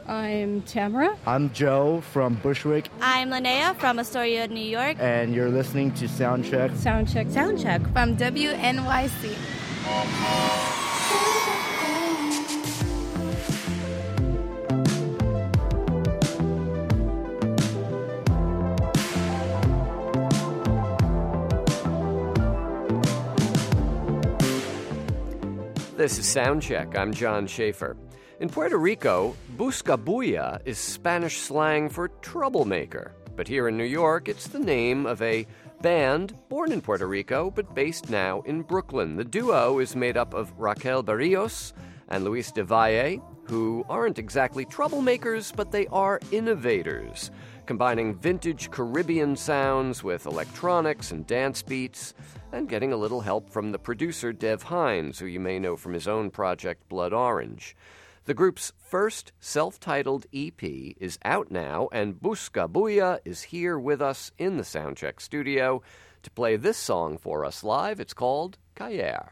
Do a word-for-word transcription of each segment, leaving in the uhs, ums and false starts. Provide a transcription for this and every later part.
I'm Tamara. I'm Joe from Bushwick. I'm Linnea from Astoria, New York. And you're listening to Soundcheck. Soundcheck. Soundcheck from W N Y C. This is Soundcheck. I'm John Schaefer. In Puerto Rico, buscabulla is Spanish slang for troublemaker. But here in New York, it's the name of a band born in Puerto Rico but based now in Brooklyn. The duo is made up of Raquel Barrios and Luis de Valle, who aren't exactly troublemakers, but they are innovators, combining vintage Caribbean sounds with electronics and dance beats, and getting a little help from the producer Dev Hynes, who you may know from his own project Blood Orange. The group's first self-titled E P is out now, and Buscabulla is here with us in the Soundcheck studio to play this song for us live. It's called Caer.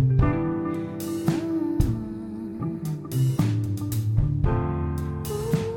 Ooh.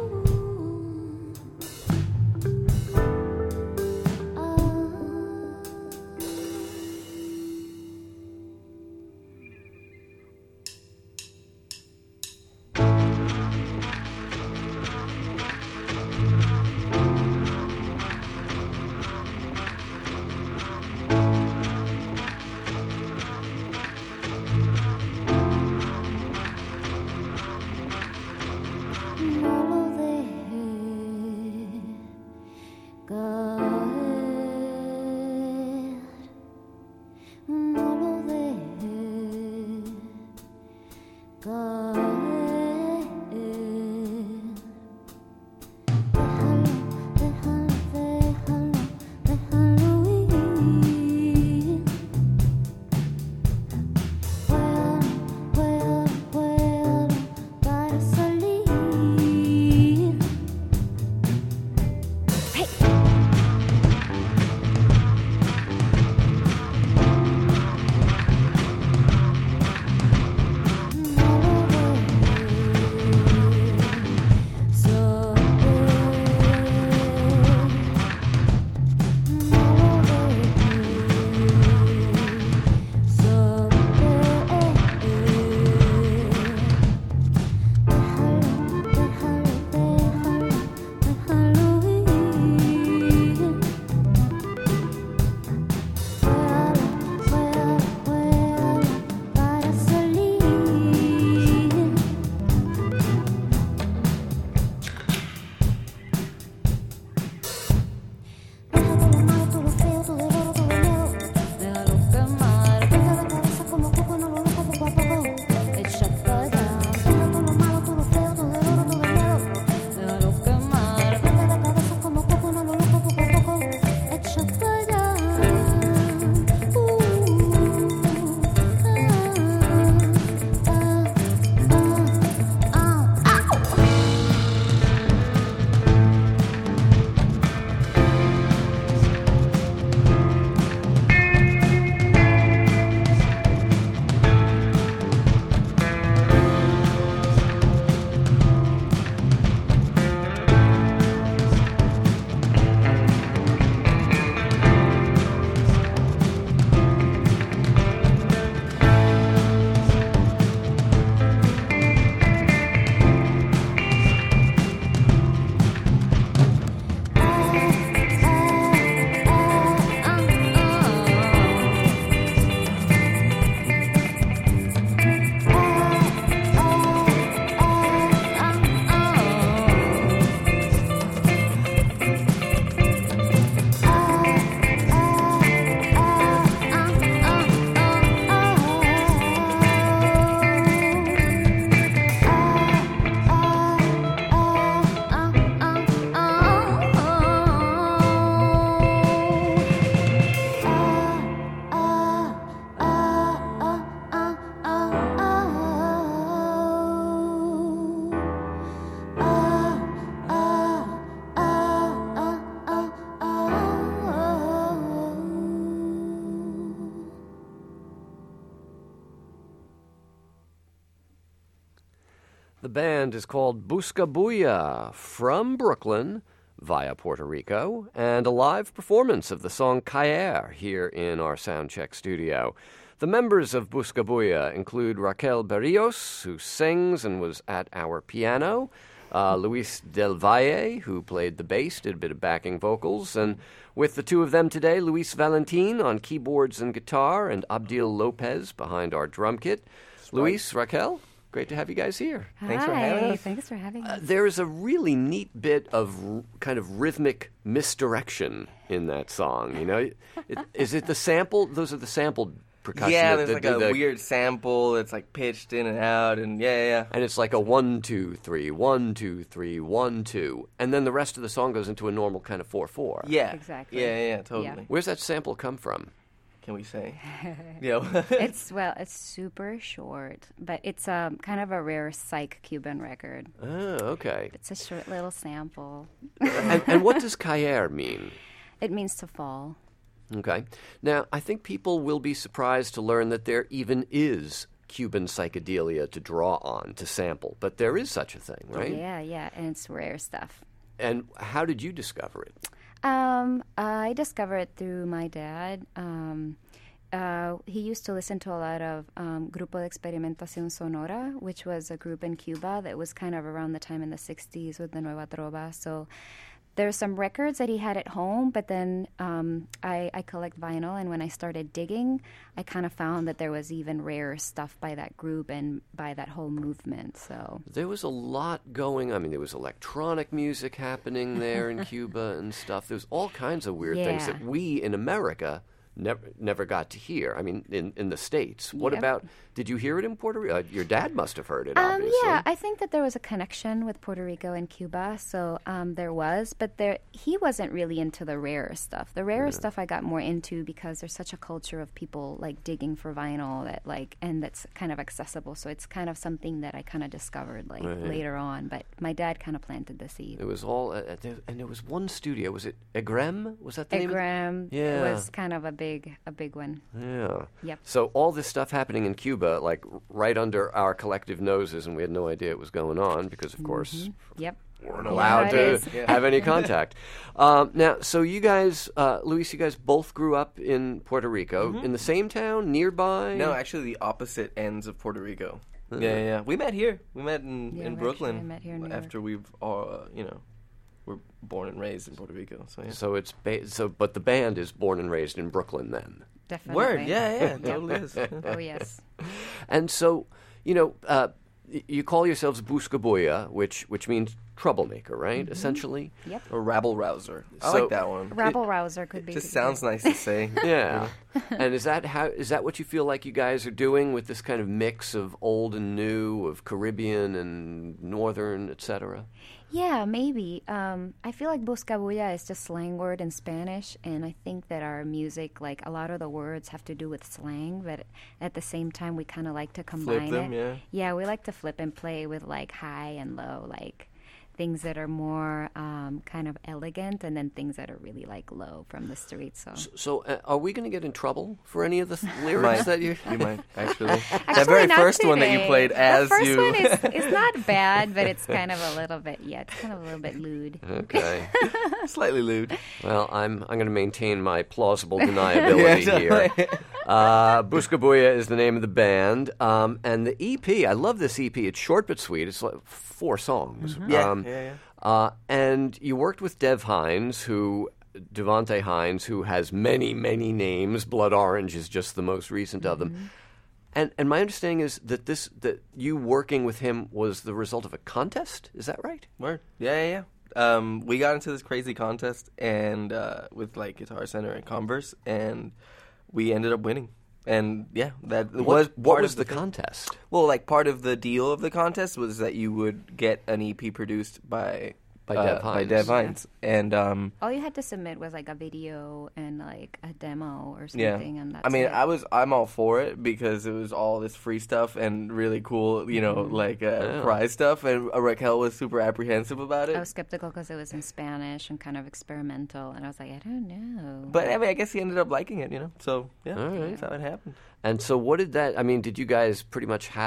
The band is called Buscabulla from Brooklyn via Puerto Rico, and a live performance of the song Caer here in our Soundcheck studio. The members of Buscabulla include Raquel Berrios, who sings and was at our piano, uh, Luis Del Valle, who played the bass, did a bit of backing vocals, and with the two of them today, Luis Valentin on keyboards and guitar, and Abdil Lopez behind our drum kit. Luis, Raquel, great to have you guys here. Hi, Thanks for having us. Thanks for having us. Uh, there is a really neat bit of r- kind of rhythmic misdirection in that song. You know, it, is it the sample? Those are the sampled percussion. Yeah, that- there's that like do a the- weird sample that's like pitched in and out, and yeah, yeah, yeah. And it's like a one, two, three, one, two, three, one, two, and then the rest of the song goes into a normal kind of four, four. Yeah, Exactly. Yeah, yeah, yeah, totally. Yeah. Where's that sample come from? Can we say? Yeah. It's well, it's super short, but it's um kind of a rare psych Cuban record. Oh, okay. It's a short little sample. and, and what does caer mean? It means to fall. Okay. Now, I think people will be surprised to learn that there even is Cuban psychedelia to draw on, to sample. But there is such a thing, right? Yeah, yeah, and it's rare stuff. And how did you discover it? Um, I discovered it through my dad. Um, uh, he used to listen to a lot of um, Grupo de Experimentación Sonora, which was a group in Cuba that was kind of around the time in the sixties with the Nueva Trova. So there's some records that he had at home, but then um, I, I collect vinyl, and when I started digging, I kind of found that there was even rarer stuff by that group and by that whole movement. So There was a lot going. I mean, there was electronic music happening there in Cuba and stuff. There was all kinds of weird things Yeah. that we in America never never got to hear. I mean, in, in the States. What Yep. about, did you hear it in Puerto Rico? Uh, your dad must have heard it, Um, obviously. yeah, I think that there was a connection with Puerto Rico and Cuba, so um, there was, but there he wasn't really into the rarer stuff. The rarer stuff I got more into because there's such a culture of people like digging for vinyl that like, and that's kind of accessible. So it's kind of something that I kind of discovered like Right. later on. But my dad kind of planted the seed. It was all, uh, uh, there, and there was one studio. Was it Egrem? Was that the name? of Egram Yeah. was kind of a big, a big one. Yeah. Yep. So all this stuff happening in Cuba, like r- right under our collective noses, and we had no idea it was going on because, of course, Yep. weren't Yeah, allowed it to is. have any contact. Um, now, so you guys, uh, Luis, you guys both grew up in Puerto Rico, in the same town, nearby? No, actually, the opposite ends of Puerto Rico. Yeah, yeah, yeah. We met here. We met in, Yeah, in we Brooklyn. actually met here in New after we've all, uh, you know, were born and raised in Puerto Rico. So yeah. So it's ba- so, but the band is born and raised in Brooklyn then. Definitely. Word. Yeah, yeah. It totally is. Oh yes. And so, you know, uh, y- you call yourselves Buscabulla, which which means troublemaker, right? Essentially. Yep. Or rabble rouser. I So- like that one. Rabble rouser could be. Just sounds nice to say. Yeah. And is that how is that what you feel like you guys are doing with this kind of mix of old and new, of Caribbean and northern, et cetera? Yeah, maybe. Um, I feel like Buscabulla is just slang word in Spanish, and I think that our music, like a lot of the words, have to do with slang, but at the same time, we kind of like to combine them, it. yeah. Yeah, we like to flip and play with like high and low, like things that are more um, kind of elegant, and then things that are really like low from the street. So. So, uh, are we going to get in trouble for any of the th- lyrics Might. that you? You might, actually. that Actually, very not first one that you today. played as the first you. one is, is not bad, but it's kind of a little bit, yeah, it's kind of a little bit lewd. Okay. Slightly lewd. Well, I'm I'm going to maintain my plausible deniability Yeah, here. totally. Uh, Buscabulla is the name of the band, um, and the E P. I love this E P. It's short but sweet. It's like four songs. Yeah, Um, yeah, yeah. Uh, and you worked with Dev Hines, who Devonte Hines, who has many, many names. Blood Orange is just the most recent of them. And and my understanding is that this that you working with him was the result of a contest. Is that right? Word. Yeah, yeah, yeah. Um, we got into this crazy contest and uh, with like Guitar Center and Converse, and we ended up winning. And yeah, that What, was what part was of the thing. contest? Well, like part of the deal of the contest was that you would get an E P produced by By uh, Dev by Hines. Dev Hines, and um, All you had to submit was like a video and like a demo or yeah. something, and that's I mean, it. I was I'm all for it because it was all this free stuff and really cool, you know, like uh, Yeah. prize stuff. And uh, Raquel was super apprehensive about it. I was skeptical because it was in Spanish and kind of experimental, and I was like, I don't know. But I mean, I guess he ended up liking it, you know. So yeah, All right. that's how it happened. And so, what did that? I mean, did you guys pretty much have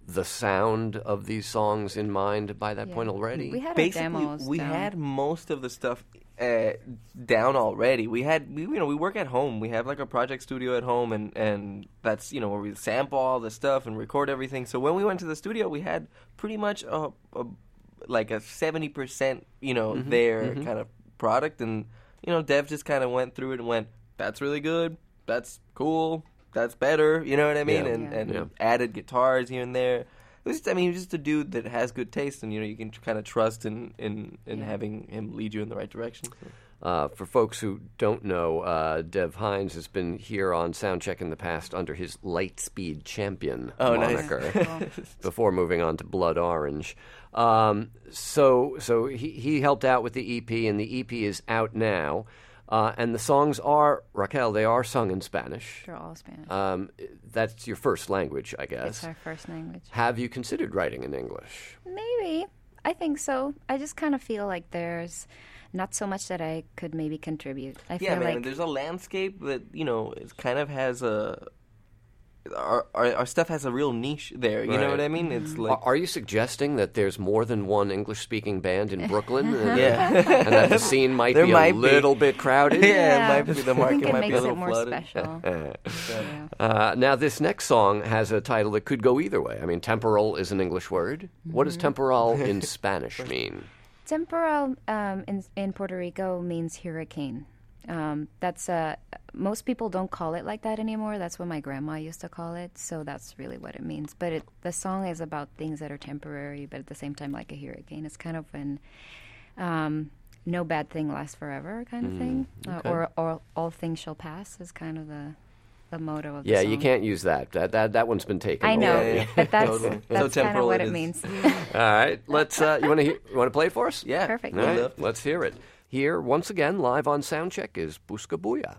the sound of these songs in mind by that Yeah. point already? We had our Basically, demos we down. had most of the stuff uh, down already. We had, we, you know, we work at home. We have like a project studio at home, and, and that's, you know, where we sample all the stuff and record everything. So when we went to the studio, we had pretty much a, a like a seventy percent, you know, Mm-hmm. their kind of product. And, you know, Dev just kind of went through it and went, that's really good, that's cool, that's better, you know what I mean? Yeah. And, Yeah. and Yeah. added guitars here and there. It was just, I mean, he was just a dude that has good taste, and you know, you can kind of trust in in, in Yeah. having him lead you in the right direction. So. Uh, for folks who don't know, uh, Dev Hines has been here on Soundcheck in the past under his Lightspeed Champion Oh, nice. moniker before moving on to Blood Orange. Um, so so he, he helped out with the E P, and the E P is out now. Uh, and the songs are, Raquel, they are sung in Spanish. They're all Spanish. Um, that's your first language, I it's guess. our first language. Have you considered writing in English? Maybe. I think so. I just kind of feel like there's not so much that I could maybe contribute. I Yeah, feel man. like There's a landscape that you know it kind of has a. Our, our our stuff has a real niche there. You Right. know what I mean? It's like Are, are you suggesting that there's more than one English-speaking band in Brooklyn? and, Yeah. and that the scene might There be might a be. little bit crowded? Yeah, it might be- the I think market it might be a makes little it more flooded. special. Yeah. Uh, now, this next song has a title that could go either way. I mean, temporal is an English word. What does temporal in Spanish mean? Temporal um, in in Puerto Rico means hurricane. Um, that's uh, most people don't call it like that anymore. That's what my grandma used to call it. So that's really what it means. But it, the song is about things that are temporary, but at the same time like a hurricane. It's kind of when um, no bad thing lasts forever, kind of thing, okay. uh, or or all things shall pass is kind of the the motto of the Yeah, song. you can't use that. That that, that one's been taken. I know, away. Yeah, yeah. but that's Totally. So that's kind of temporal what it it, is. means. All right, let's. Uh, you want to you want to play it for us? Yeah, Perfect. All I'd right, love to. let's hear it. Here, once again, live on Soundcheck is Buscabulla.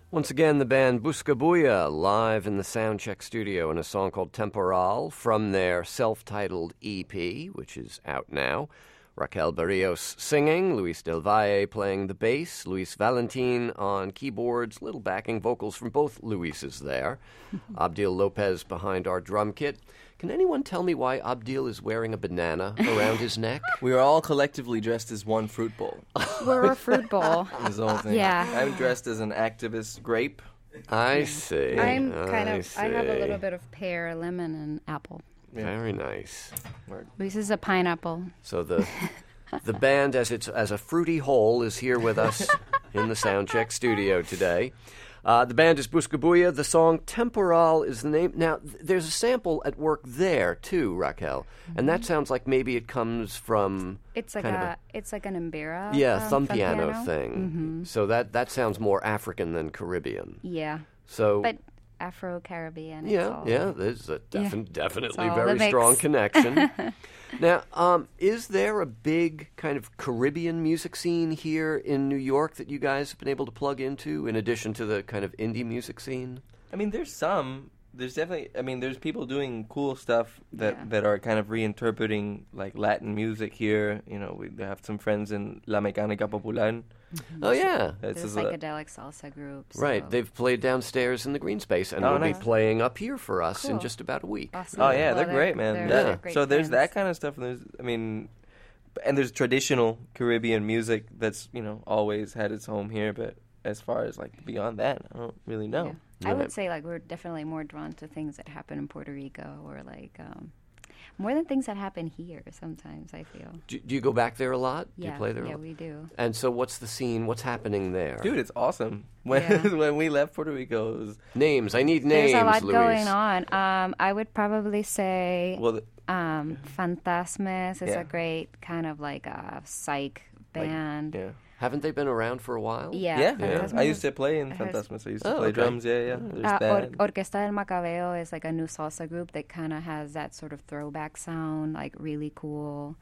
Once again, the band Buscabulla live in the Soundcheck studio in a song called Temporal from their self-titled E P, which is out now. Raquel Barrios singing, Luis Del Valle playing the bass, Luis Valentin on keyboards, little backing vocals from both Luises there. Abdil Lopez behind our drum kit. Can anyone tell me why Abdil is wearing a banana around his neck? We are all collectively dressed as one fruit bowl. We're a fruit bowl. This whole thing. Yeah. I'm dressed as an activist grape. I see. I'm kind I of, I have a see. little bit of pear, lemon, and apple. Very nice. Luis is a pineapple. So the the band, as it's as a fruity whole, is here with us in the Soundcheck studio today. Uh, the band is Buscabulla. The song Temporal is the name. Now, th- there's a sample at work there too, Raquel, and that sounds like maybe it comes from It's like kind a, of a it's like an embera. yeah um, thumb thumb piano thing. So that that sounds more African than Caribbean. Yeah, So but Afro-Caribbean. it's yeah, all- yeah, there's a defin- Yeah. definitely It's all very the mix. strong connection. Now, um, is there a big kind of Caribbean music scene here in New York that you guys have been able to plug into, in addition to the kind of indie music scene? I mean, there's some. There's definitely. I mean, there's people doing cool stuff that, Yeah. that are kind of reinterpreting like Latin music here. You know, we have some friends in La Mecánica Popular. Oh, yeah. It's There's a- psychedelic salsa groups. Right, so- they've played downstairs in the green space and Oh, will nice. be playing up here for us in Cool. just about a week. Awesome. Oh yeah, Well, they're great, man. they're- yeah. they're great So there's that friends. kind of stuff. And there's, I mean, and there's traditional Caribbean music that's you know always had its home here. But as far as like beyond that, I don't really know. Yeah. I Right. would say like we're definitely more drawn to things that happen in Puerto Rico or like um, more than things that happen here. Sometimes I feel. Do, do you go back there a lot? Do Yeah, you play there a yeah, lot? we do. And so what's the scene? What's happening there? Dude, it's awesome. When Yeah. when we left Puerto Rico, it was Names. I need names, There's a lot Luis. going on. Um, I would probably say well. The, um, Fantasmes is Yeah. a great kind of like a psych band. yeah. Haven't they been around for a while? Yeah, Yeah, Fantasmes I used to play in has- Fantasmas. I used to Oh, play okay. drums. Yeah, yeah. There's Uh, that. Or- Orquesta del Macabeo is like a new salsa group that kind of has that sort of throwback sound, like really cool.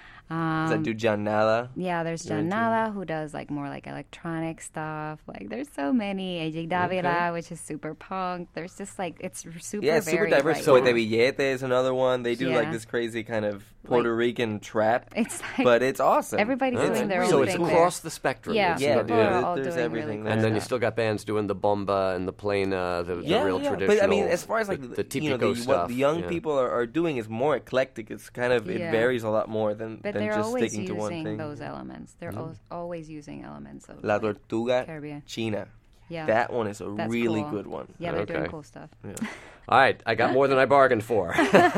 Um, Does that do Janada? Yeah, there's You're into Janada who does like more like electronic stuff. Like there's so many. A J Davila, which is super punk. There's just like it's r- super Yeah, it's super very, diverse. like, So De Billete is another one. They do like Yeah. this crazy kind of Puerto Rican trap, It's like but it's awesome. everybody's It's doing their really So own it's thing across there. the spectrum. Yeah, It's Yeah, not- people yeah, are there- all there's doing everything really there. And cool then you stuff. still got bands doing the bomba and the plena, the, yeah, the real yeah. traditional. But I mean, as far as like the, the, the you know, typico the, stuff. what the young yeah. people are, are doing is more eclectic. It's kind of it Yeah. varies a lot more than But than they're just always sticking to one using thing. those elements. They're al- always using elements of La like, Tortuga Caribbean. China. Yeah, That one is a That's really cool. good one. yeah, they're Okay. doing cool stuff. All right, I got more than I bargained for.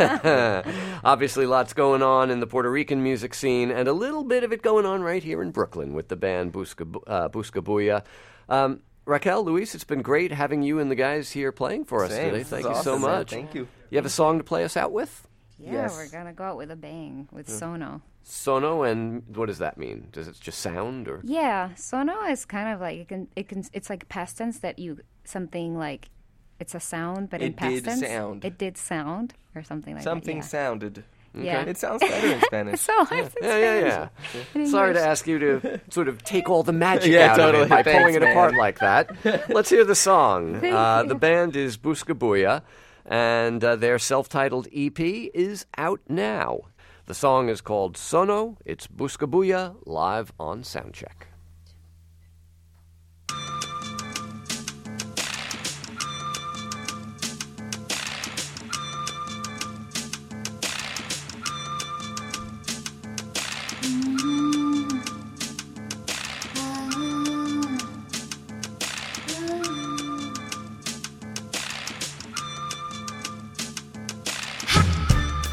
Obviously, lots going on in the Puerto Rican music scene, and a little bit of it going on right here in Brooklyn with the band Busca, uh, Buscabulla. Um, Raquel, Luis, it's been great having you and the guys here playing for us Same. today. This Thank is you so awesome, man. much. Thank you. You have a song to play us out with? Yeah, Yes. we're gonna go out with a bang with Sono. Sono, and what does that mean? Does it just sound or? Yeah, sono is kind of like it can it can it's like past tense that you something like it's a sound, but in It past did tense sound. it did sound or something like Something that. sounded. Yeah, It sounds better in Spanish. It's so hard. to Yeah, yeah, say. yeah. Sorry to ask you to sort of take all the magic Yeah, out of totally. it by Thanks, pulling it man. apart like that. Let's hear the song. Uh, the band is Buscabulla, and uh, their self-titled E P is out now. The song is called Sono. It's Buscabulla live on Soundcheck.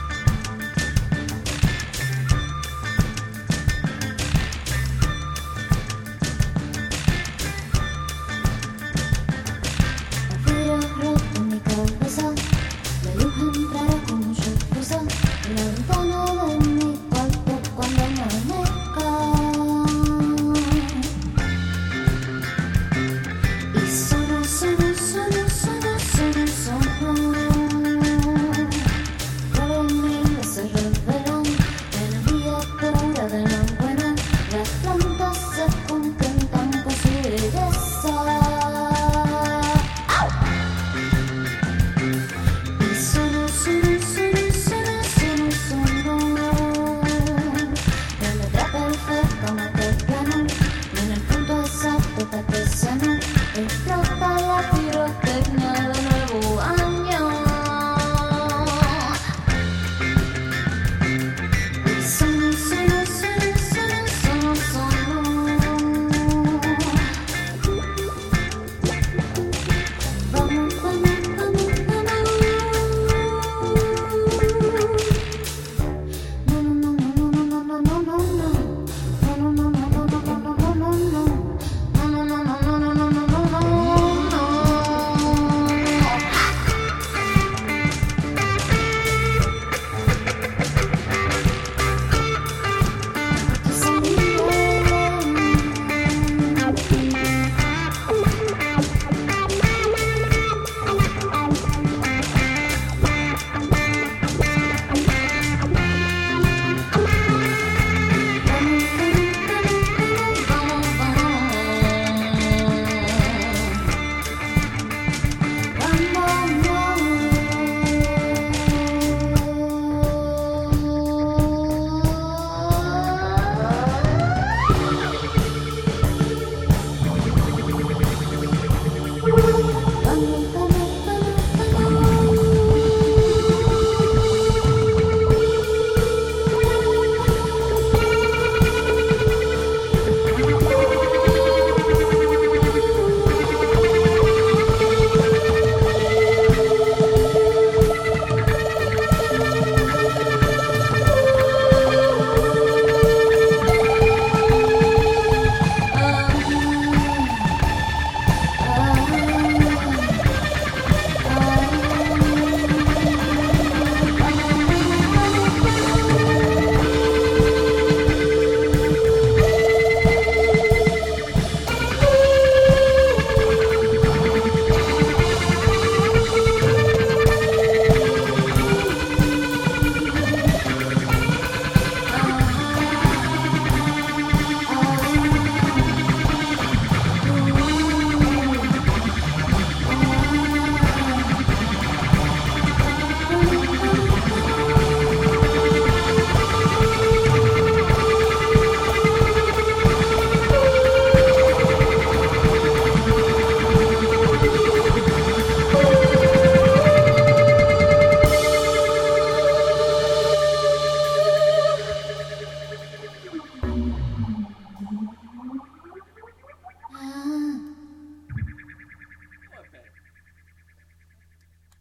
Ha!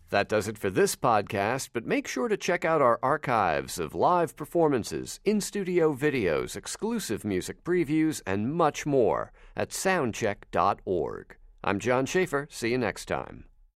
That does it for this podcast, but make sure to check out our archives of live performances, in-studio videos, exclusive music previews, and much more at soundcheck dot org. I'm John Schaefer. See you next time.